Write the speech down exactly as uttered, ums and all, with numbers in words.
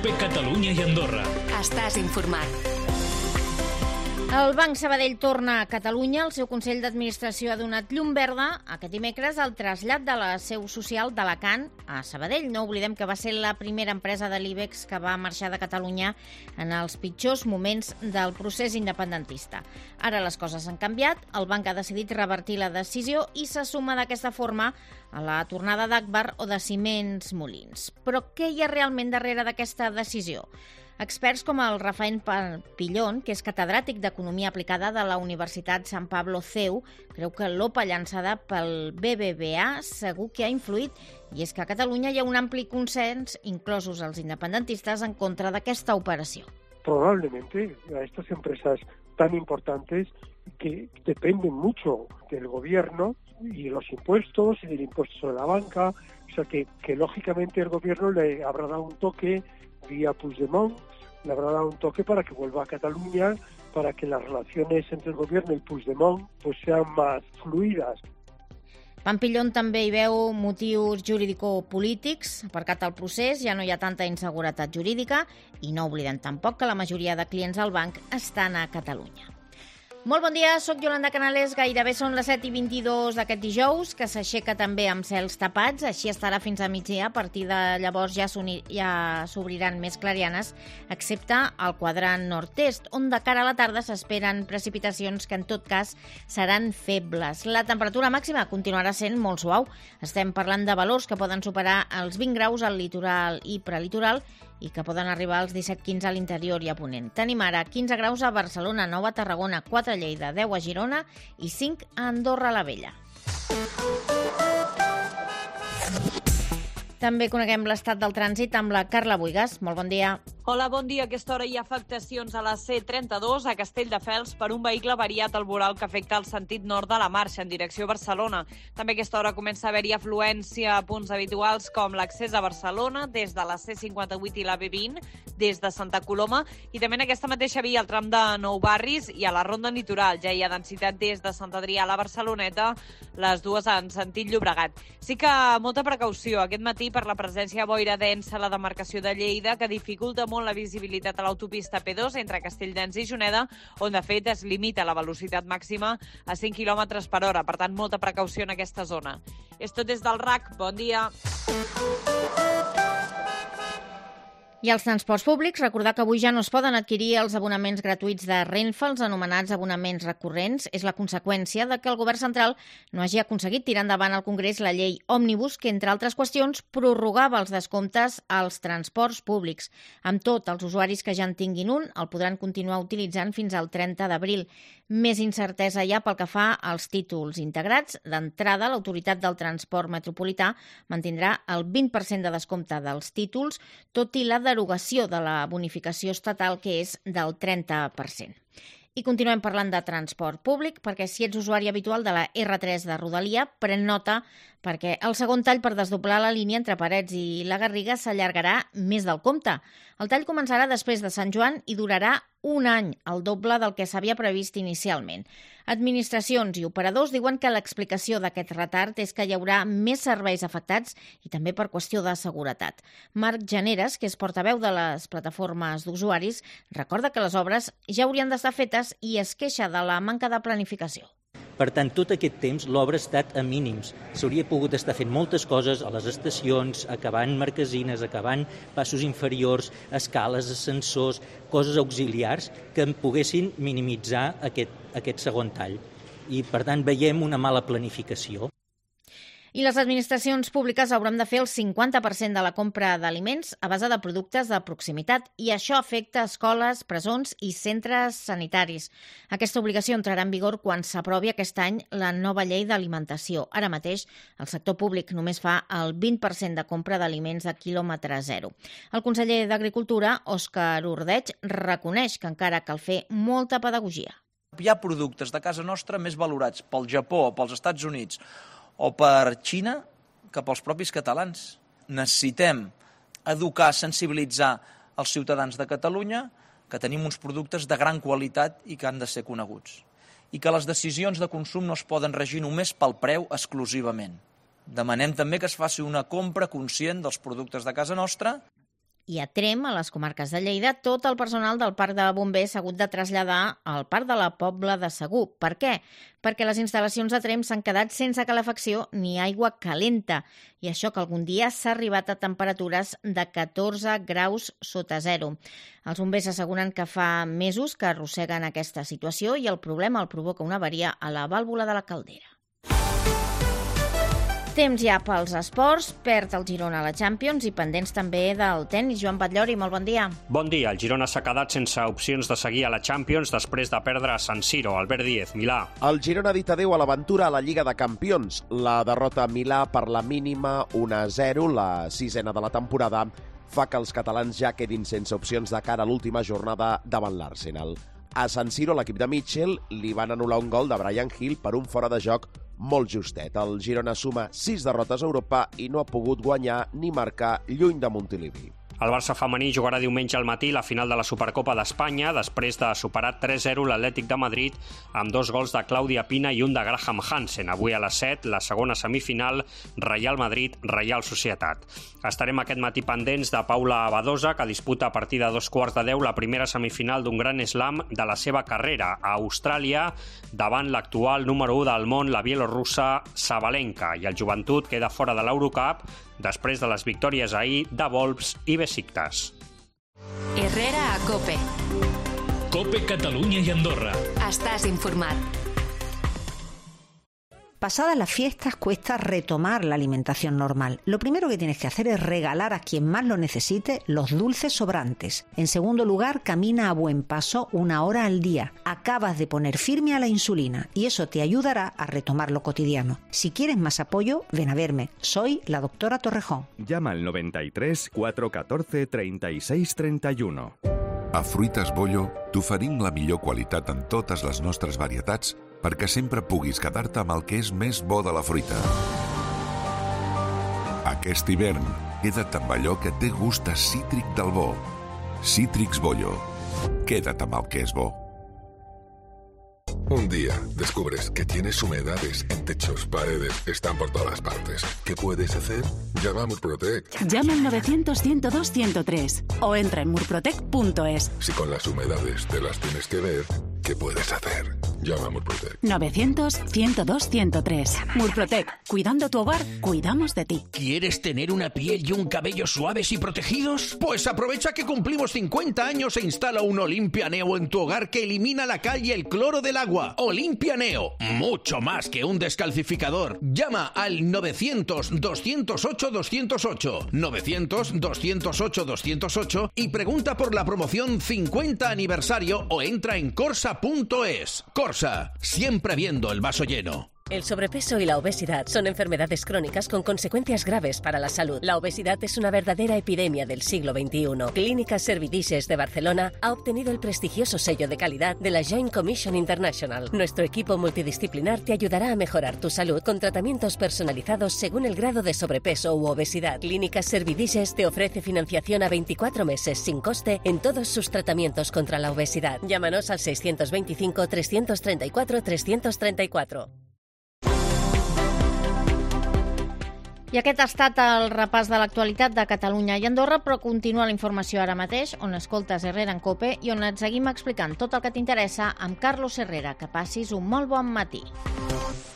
COPE Catalunya i Andorra. Estàs informat. El Banc Sabadell torna a Catalunya. El seu Consell d'Administració ha donat llum verda aquest dimecres al trasllat de la seu social d'Alacant a Sabadell. No oblidem que va ser la primera empresa de l'IBEX que va marxar de Catalunya en els pitjors moments del procés independentista. Ara les coses han canviat, el banc ha decidit revertir la decisió i se suma d'aquesta forma a la tornada d'Agbar o de Ciments Molins. Però què hi ha realment darrere d'aquesta decisió? Experts com el Rafael Pampillón, que és catedràtic d'Economia Aplicada de la Universitat Sant Pablo C E U, creu que l'OPA llançada pel B B V A segur que ha influït, i és que a Catalunya hi ha un ampli consens, inclosos els independentistes, en contra d'aquesta operació. Probablemente a estas empresas tan importantes que dependen mucho del gobierno y los impuestos y del impuesto sobre la banca, o sea que, que lógicamente el gobierno le habrá dado un toque vía Puigdemont, le habrá dado un toque para que vuelva a Cataluña, para que las relaciones entre el gobierno y Puigdemont pues sean más fluidas. Pampillón també hi veu motius jurídico-polítics. Aparcat el procés, ja no hi ha tanta inseguretat jurídica i no oblidem tampoc que la majoria de clients al banc estan a Catalunya. Molt bon dia, soc Yolanda Canales. Gairebé són les set i vint-i-dos d'aquest dijous, que s'aixeca també amb cels tapats. Així estarà fins a migdia. A partir de llavors ja s'obriran més clarianes, excepte al quadrant nord-est, on de cara a la tarda s'esperen precipitacions que en tot cas seran febles. La temperatura màxima continuarà sent molt suau. Estem parlant de valors que poden superar els vint graus al litoral i prelitoral i que poden arribar als disset quinze a l'interior i a Ponent. Tenim ara quinze graus a Barcelona, nou a Tarragona, quatre a Lleida, deu a Girona i cinc a Andorra la Vella. També coneguem l'estat del trànsit amb la Carla Buigas. Molt bon dia. Hola, bon dia. A aquesta hora hi ha afectacions a la C trenta-dos a Castelldefels per un vehicle variat al voral que afecta el sentit nord de la marxa en direcció a Barcelona. També a aquesta hora comença a haver-hi afluència a punts habituals com l'accés a Barcelona des de la C cinquanta-vuit i la B vint, des de Santa Coloma, i també en aquesta mateixa via al tram de Nou Barris i a la Ronda Litoral. Ja hi ha densitat des de Sant Adrià a la Barceloneta, les dues en sentit Llobregat. Sí que molta precaució aquest matí per la presència de boira densa a la demarcació de Lleida, que dificulta molt la visibilitat a l'autopista P dos entre Castelldans i Juneda, on de fet es limita la velocitat màxima a cinc quilòmetres per hora. Per tant, molta precaució en aquesta zona. És tot des del R A C. Bon dia. I als transports públics, recordar que avui ja no es poden adquirir els abonaments gratuïts de Renfe, els anomenats abonaments recurrents. És la conseqüència de que el govern central no hagi aconseguit tirar endavant al Congrés la llei Òmnibus, que, entre altres qüestions, prorrogava els descomptes als transports públics. Amb tot, els usuaris que ja en tinguin un el podran continuar utilitzant fins al trenta d'abril. Més incertesa hi ha pel que fa als títols integrats. D'entrada, l'Autoritat del Transport Metropolità mantindrà el vint per cent de descompte dels títols, tot i la derogació de la bonificació estatal, que és del trenta per cent. I continuem parlant de transport públic, perquè si ets usuari habitual de la R tres de Rodalia, pren nota perquè el segon tall per desdoblar la línia entre Parets i la Garriga s'allargarà més del compte. El tall començarà després de Sant Joan i durarà un any, el doble del que s'havia previst inicialment. Administracions i operadors diuen que l'explicació d'aquest retard és que hi haurà més serveis afectats i també per qüestió de seguretat. Marc Generes, que és portaveu de les plataformes d'usuaris, recorda que les obres ja haurien d'estar fetes i es queixa de la manca de planificació. Per tant, tot aquest temps l'obra ha estat a mínims. S'hauria pogut estar fent moltes coses a les estacions, acabant marquesines, acabant passos inferiors, escales, ascensors, coses auxiliars que en poguessin minimitzar aquest, aquest segon tall. I, per tant, veiem una mala planificació. I les administracions públiques hauran de fer el cinquanta per cent de la compra d'aliments a base de productes de proximitat, i això afecta escoles, presons i centres sanitaris. Aquesta obligació entrarà en vigor quan s'aprovi aquest any la nova llei d'alimentació. Ara mateix, el sector públic només fa el vint per cent de compra d'aliments de quilòmetre zero. El conseller d'Agricultura, Òscar Ordeig, reconeix que encara cal fer molta pedagogia. Hi ha productes de casa nostra més valorats pel Japó o pels Estats Units o per Xina que pels propis catalans. Necessitem educar, sensibilitzar els ciutadans de Catalunya que tenim uns productes de gran qualitat i que han de ser coneguts. I que les decisions de consum no es poden regir només pel preu exclusivament. Demanem també que es faci una compra conscient dels productes de casa nostra. I a Tremp, a les comarques de Lleida, tot el personal del Parc de Bombers s'ha hagut de traslladar al Parc de la Pobla de Segur. Per què? Perquè les instal·lacions de Tremp s'han quedat sense calefacció ni aigua calenta. I això que algun dia s'ha arribat a temperatures de catorze graus sota zero. Els bombers asseguren que fa mesos que arrosseguen aquesta situació i el problema el provoca una avaria a la vàlvula de la caldera. Temps ja pels esports, perd el Girona a la Champions i pendents també del tenis. Joan Batllori, molt bon dia. Bon dia. El Girona s'ha quedat sense opcions de seguir a la Champions després de perdre a San Siro. Albert Díez, Milà. El Girona ha dit adéu a l'aventura a la Lliga de Campions. La derrota a Milà per la mínima un a zero, la sisena de la temporada, fa que els catalans ja quedin sense opcions de cara a l'última jornada davant l'Arsenal. A San Siro, l'equip de Mitchell, li van anul·lar un gol de Brian Hill per un fora de joc molt justet. El Girona suma sis derrotes a Europa i no ha pogut guanyar ni marcar lluny de Montilivi. El Barça femení jugarà diumenge al matí la final de la Supercopa d'Espanya després de superar tres zero l'Atlètic de Madrid amb dos gols de Clàudia Pina i un de Graham Hansen. Avui a les set, la segona semifinal, Real Madrid-Real Societat. Estarem aquest matí pendents de Paula Badosa, que disputa a partir de dos quarts de deu la primera semifinal d'un gran slam de la seva carrera a Austràlia davant l'actual número u del món, la bielorussa Sabalenka. I el Joventut queda fora de l'Eurocup després de les victòries ahir de Wolves i Besiktas. Herrera a COPE. COPE Catalunya i Andorra. Estàs informat. Pasadas las fiestas cuesta retomar la alimentación normal. Lo primero que tienes que hacer es regalar a quien más lo necesite los dulces sobrantes. En segundo lugar, camina a buen paso una hora al día. Acabas de poner firme a la insulina y eso te ayudará a retomar lo cotidiano. Si quieres más apoyo, ven a verme. Soy la doctora Torrejón. Llama al noventa y tres, cuatro catorce, treinta y seis, treinta y uno. A Fruites Bollo t'oferim la millor qualitat en totes les nostres varietats perquè sempre puguis quedar-te amb el que és més bo de la fruita. Aquest hivern, queda't amb allò que té gust a cítric del bo. Cítrics Bollo. Queda't amb el que és bo. Un día descubres que tienes humedades en techos, paredes, están por todas partes. ¿Qué puedes hacer? Llama a Murprotec. Llama al novecientos, ciento dos, ciento tres o entra en murprotec punto es. Si con las humedades te las tienes que ver, ¿qué puedes hacer? Llama a Murprotec. novecientos, ciento dos, ciento tres. Murprotec. Cuidando tu hogar, cuidamos de ti. ¿Quieres tener una piel y un cabello suaves y protegidos? Pues aprovecha que cumplimos cincuenta años e instala un Olimpia Neo en tu hogar que elimina la cal y el cloro del agua. Olimpia Neo, mucho más que un descalcificador. Llama al novecientos, doscientos ocho, doscientos ocho, novecientos, doscientos ocho, doscientos ocho y pregunta por la promoción cincuenta aniversario o entra en corsa punto es. Corsa, siempre viendo el vaso lleno. El sobrepeso y la obesidad son enfermedades crónicas con consecuencias graves para la salud. La obesidad es una verdadera epidemia del siglo veintiuno. Clínica Servidices de Barcelona ha obtenido el prestigioso sello de calidad de la Joint Commission International. Nuestro equipo multidisciplinar te ayudará a mejorar tu salud con tratamientos personalizados según el grado de sobrepeso u obesidad. Clínica Servidices te ofrece financiación a veinticuatro meses sin coste en todos sus tratamientos contra la obesidad. Llámanos al seiscientos veinticinco, trescientos treinta y cuatro, trescientos treinta y cuatro. I aquest ha estat el repàs de l'actualitat de Catalunya i Andorra, però continua la informació ara mateix, on escoltes Herrera en COPE i on et seguim explicant tot el que t'interessa amb Carlos Herrera. Que passis un molt bon matí.